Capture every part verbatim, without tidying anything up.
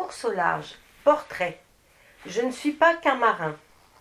Course au large, portrait. Je ne suis pas qu'un marin.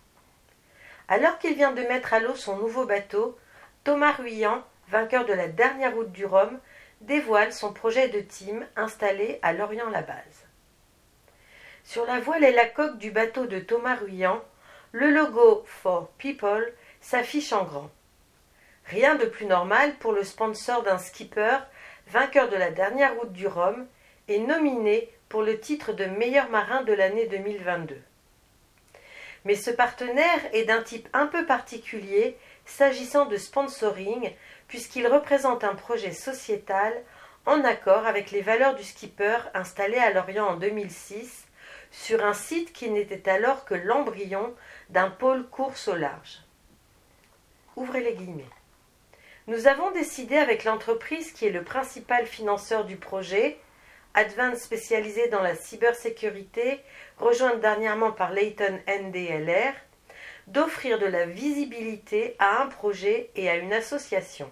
Alors qu'il vient de mettre à l'eau son nouveau bateau, Thomas Ruyant, vainqueur de la dernière route du Rhum, dévoile son projet de team installé à Lorient-la-Base. Sur la voile et la coque du bateau de Thomas Ruyant, le logo For People s'affiche en grand. Rien de plus normal pour le sponsor d'un skipper, vainqueur de la dernière route du Rhum, et nominé pour le titre de meilleur marin de l'année deux mille vingt-deux. Mais ce partenaire est d'un type un peu particulier s'agissant de sponsoring, puisqu'il représente un projet sociétal en accord avec les valeurs du skipper installé à Lorient en deux mille six, sur un site qui n'était alors que l'embryon d'un pôle course au large. Ouvrez les guillemets. Nous avons décidé avec l'entreprise qui est le principal financeur du projet, Advance spécialisée dans la cybersécurité, rejointe dernièrement par Layton N D L R, d'offrir de la visibilité à un projet et à une association.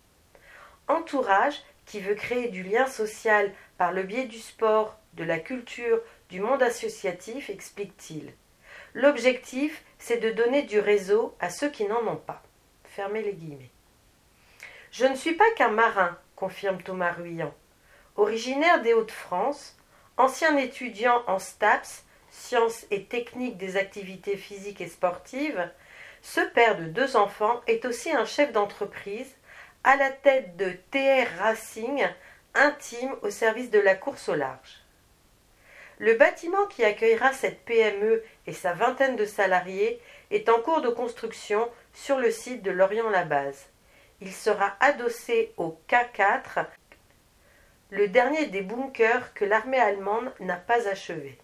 Entourage, qui veut créer du lien social par le biais du sport, de la culture, du monde associatif, explique-t-il. L'objectif, c'est de donner du réseau à ceux qui n'en ont pas. Fermez les guillemets. Je ne suis pas qu'un marin, confirme Thomas Ruyant. Originaire des Hauts-de-France, ancien étudiant en STAPS, sciences et techniques des activités physiques et sportives, ce père de deux enfants est aussi un chef d'entreprise à la tête de T R Racing, un team au service de la course au large. Le bâtiment qui accueillera cette P M E et sa vingtaine de salariés est en cours de construction sur le site de Lorient-la-Base. Il sera adossé au K quatre, le dernier des bunkers que l'armée allemande n'a pas achevé.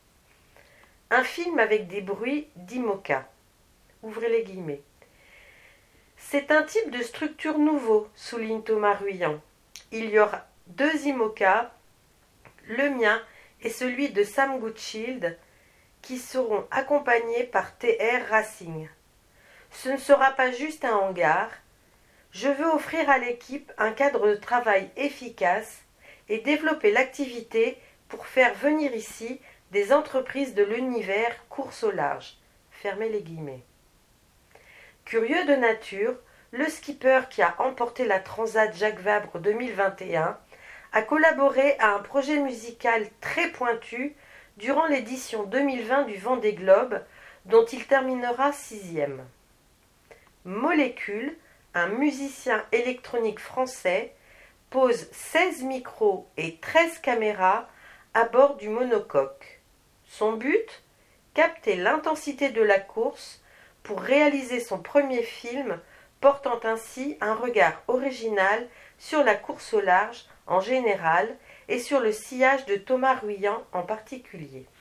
Un film avec des bruits d'I M O C A. Ouvrez les guillemets. C'est un type de structure nouveau, souligne Thomas Ruyant. Il y aura deux I M O C A, le mien et celui de Sam Goodshield, qui seront accompagnés par T R Racing. Ce ne sera pas juste un hangar. Je veux offrir à l'équipe un cadre de travail efficace et développer l'activité pour faire venir ici des entreprises de l'univers course au large. Fermez les guillemets. Curieux de nature, le skipper qui a emporté la Transat Jacques Vabre deux mille vingt et un a collaboré à un projet musical très pointu durant l'édition deux mille vingt du Vendée Globe, dont il terminera sixième. Molécule, un musicien électronique français, pose seize micros et treize caméras à bord du monocoque. Son but ? Capter l'intensité de la course pour réaliser son premier film, portant ainsi un regard original sur la course au large en général et sur le sillage de Thomas Ruyant en particulier.